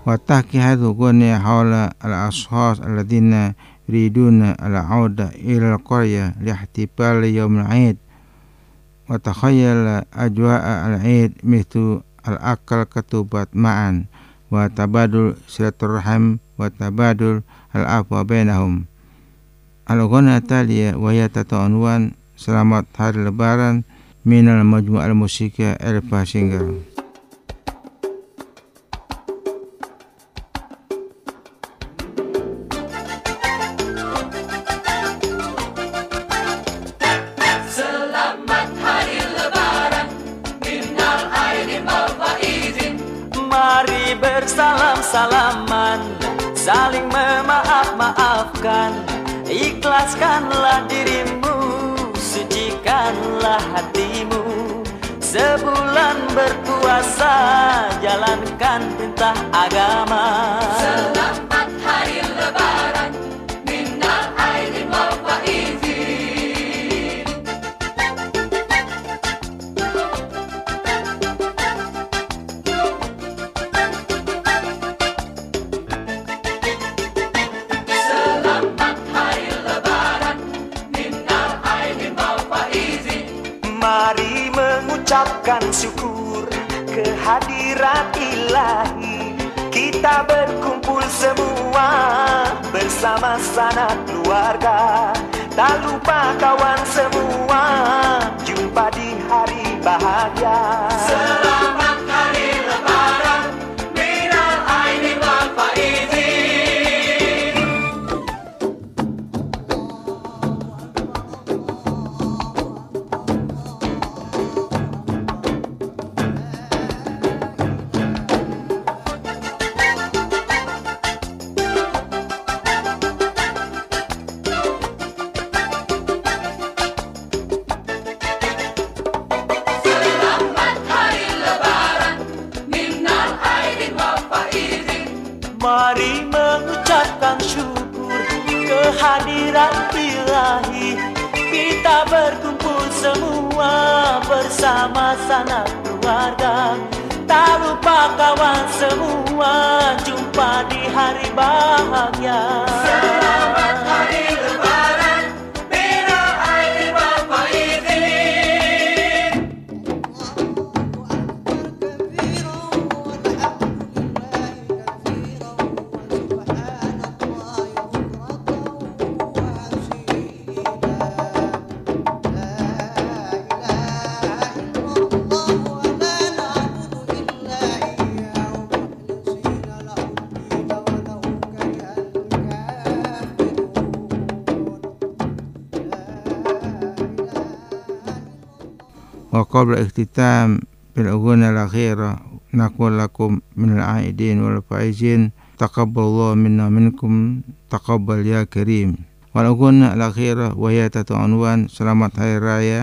وتحكي هذه الأغنية حول الأشخاص الذين يريدون العودة إلى القرية لاحتفال يوم العيد، وتخيل أجواء العيد مثل الأكل ketupat معا وتبادل صلة الرحم وتبادل العفو بينهم. الأغنية التالية وهي تتعنوان Selamat Hari Lebaran من المجموعة الموسيقية Elva Singer. Selamat Hari Lebaran minal aidin wal faizin. Mari bersalam-salaman, saling memaaf-maafkan. Ikhlaskanlah dirimu, sucikanlah hatimu. Sebulan berpuasa, jalankan perintah agama. Selamat Hari Lebaran minal aidin wal faizin. Mari mengucapkan syukur kehadirat ilahi. Kita berkumpul semua bersama sanak keluarga. Tak lupa kawan semua, jumpa di hari bahagia. Selamat Hari Lebaran minal aidin wal faizin. Mari mengucapkan syukur kehadirat ilahi. Kita berkumpul semua bersama sanak keluarga. Tak lupa kawan semua, jumpa di hari bahagia. Selamat Hari Lebaran minal aidin wal faizin. وقبل الاختتام بالأغنية الأخيرة نقول لكم من العائدين والفائزين تقبل الله منا منكم تقبل يا كريم. والأغنية الأخيرة وهي تتعنوان Selamat Hari Raya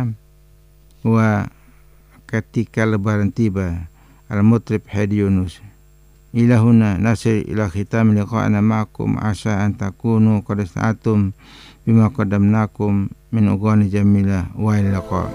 وketika Lebaran tiba المطرب حيد يونس. إلى هنا نصل إلى ختام لقائنا معكم. عسى أن تكونوا قد استمتعتم بما قدمناكم من أغاني جميلة. وإلى اللقاء.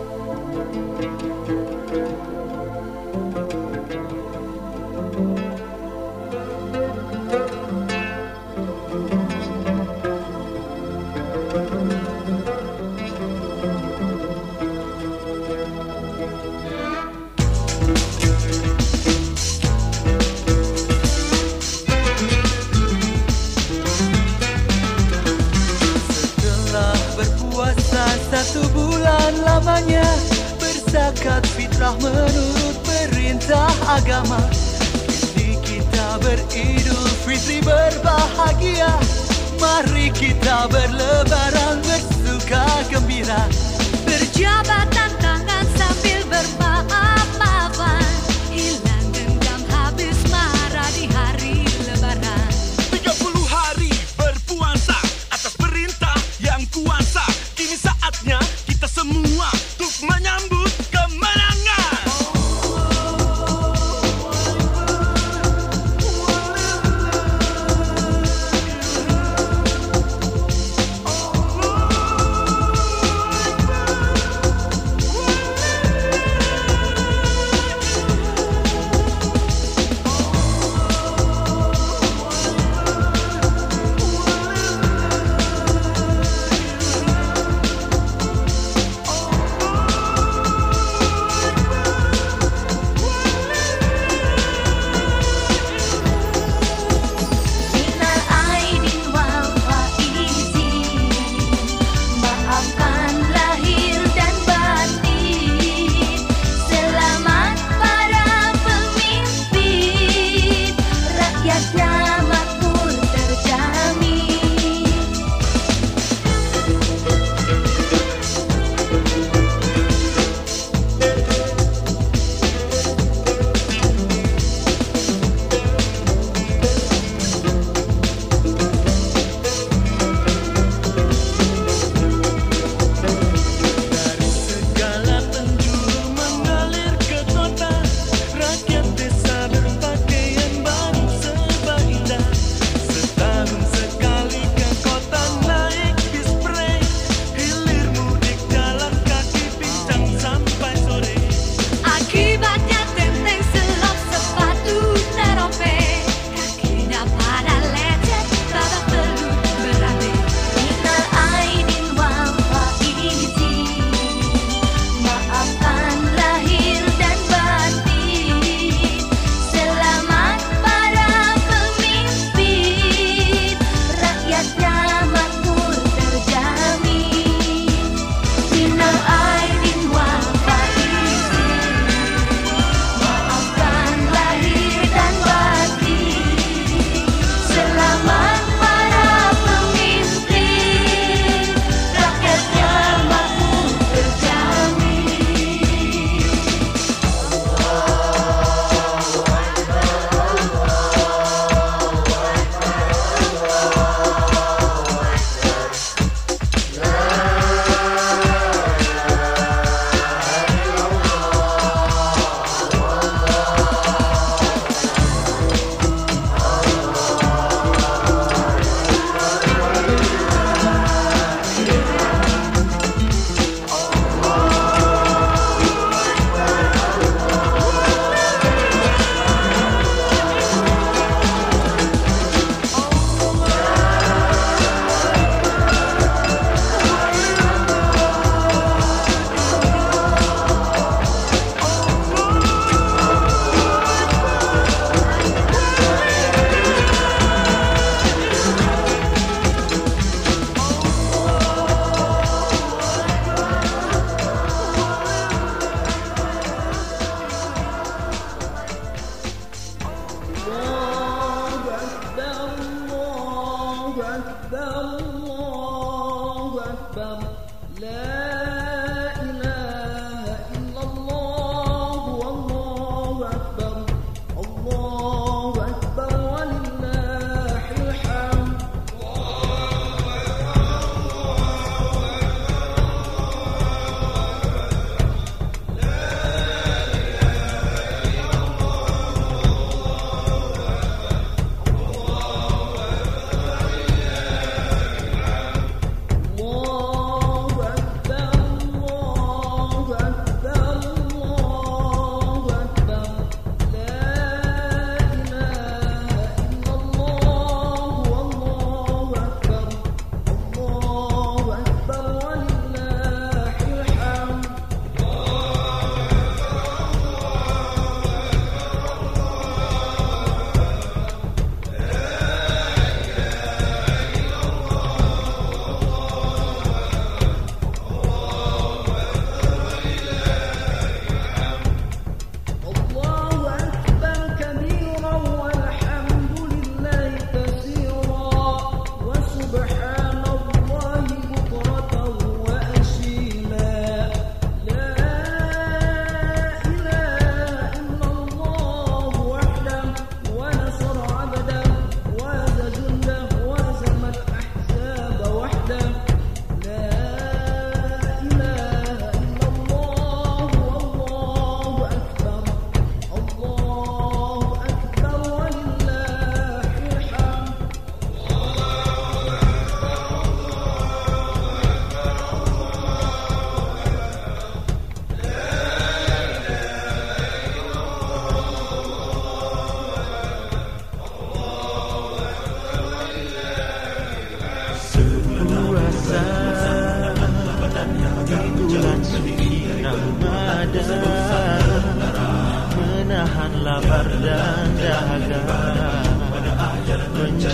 Satu bulan lamanya berzakat fitrah menurut perintah agama. Kini kita beridul fitri berbahagia. Mari kita berlebaran bersuka gembira. Berjabatan tangan sambil bermaaf-maafan. Hilang dendam habis marah di hari lebaran. tiga puluh hari berpuasa atas perintah yang kuasa. Kini saatnya kita semua untuk menyambut kemenangan.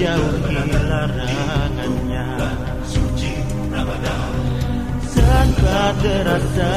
menjauhi larangannya. Suci Ramadan tanpa terasa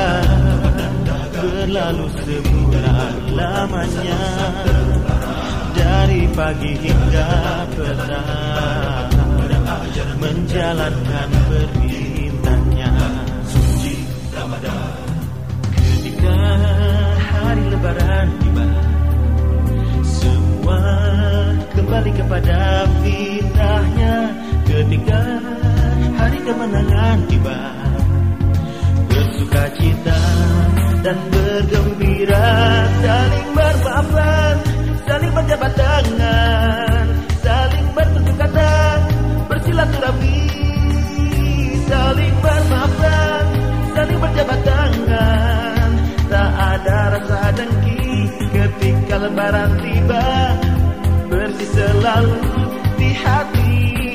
berlalu sebulan lamanya, dari pagi hingga petang menjalankan perintahnya. Suci Ramadan. Ketika hari lebaran tiba, semua kembali kepada fitrahnya. Ketika hari kemenangan tiba, bersukacita dan bergembira, saling bermaafan, saling berjabat tangan, saling bertunjuk kata, bersilaturahmi, saling bermaafan, saling berjabat tangan. Tak ada rasa dengki ketika lebaran tiba, bersih selalu di hati.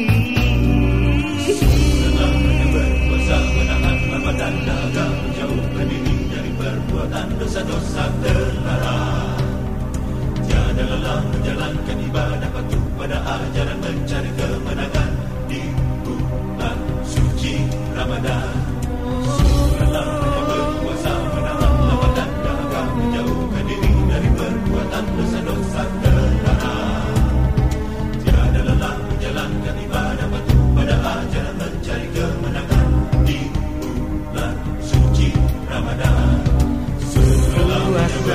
Dan jaga menjauhkan diri dari perbuatan dosa-dosa terlarang. Tiada lelah menjalankan ibadah patuh pada ajaran mencari kemenangan di bulan suci Ramadan. Sungguhlah hanya berpuasa menahan lapar dan dahaga, menjauhkan diri dari perbuatan dosa-dosa terlarang. Tiada lelah menjalankan ibadah patuh pada ajaran mencari kemenangan di bulan suci Ramadan. Puasa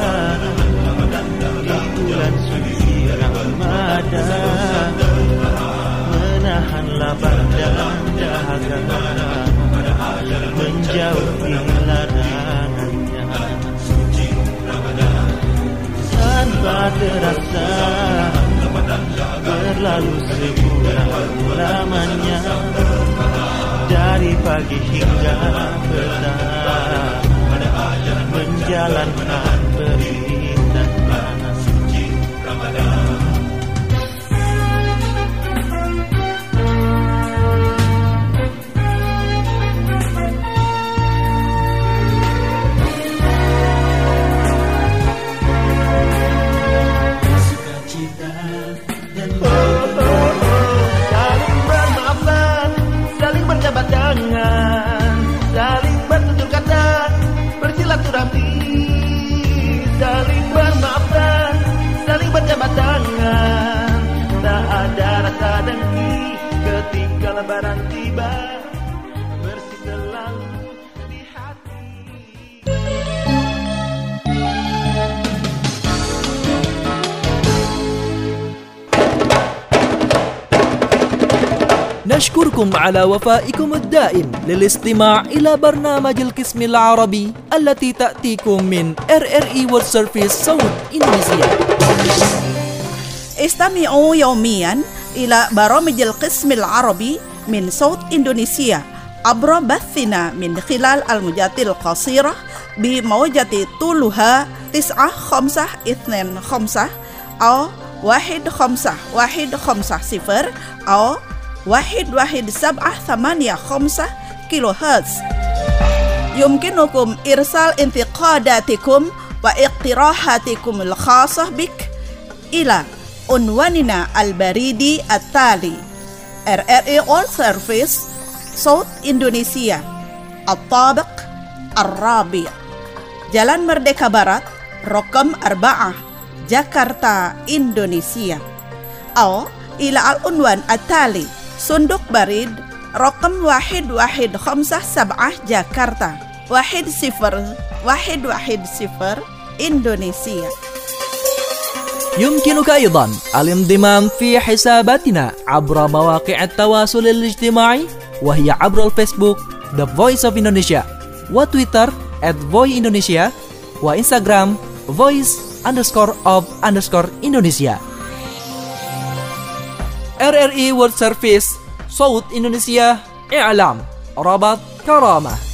di bulan suci Ramadan, menahan lapar dan dahaga, menjauhi larangannya. Suci Ramadan tanpa terasa berlalu sebulan lamanya, dari pagi hingga petang menjalankan perintahnya. Suci Ramadan. Sukacita dan oh, oh, oh. Saling bermaafan, saling berjabat tangan, saling bertutur kata, bersilaturahmi, saling bermaafan, saling berjabat tangan. Tak ada rasa dengki ketika lebaran tiba, bersih selalu di hati. نشكركم على وفائكم الدائم للاستماع إلى برنامج القسم العربي التي تأتيكم من إر إر إي World Service صوت إندونيسيا. استمعوا يوميا إلى برامج القسم العربي من صوت إندونيسيا عبر بثنا من خلال الموجات القصيرة بموجة طولها تسعة خمسة اثنين خمسة أو واحد خمسة واحد خمسة صفر أو واحد واحد سبعة ثمانية خمسة كيلو هرتز. يمكنكم إرسال انتقاداتكم واقتراحاتكم الخاصة بك إلى عنواننا البريدي التالي: إر إر إي World Service صوت إندونيسيا، الطابق الرابع، Jalan Merdeka Barat رقم أربعة، جاكرتا إندونيسيا. أو إلى العنوان التالي: صندوق بريد رقم واحد واحد خمسة سبعة جاكرتا، واحد صفر واحد واحد صفر إندونيسيا. يمكنك أيضا الانضمام في حساباتنا عبر مواقع التواصل الاجتماعي، وهي عبر الفيسبوك The Voice of Indonesia، وتويتر at voice indonesia، وإنستغرام voice underscore of underscore Indonesia. إر إر إي World Service صوت إندونيسيا، إعلام ربط كرامة.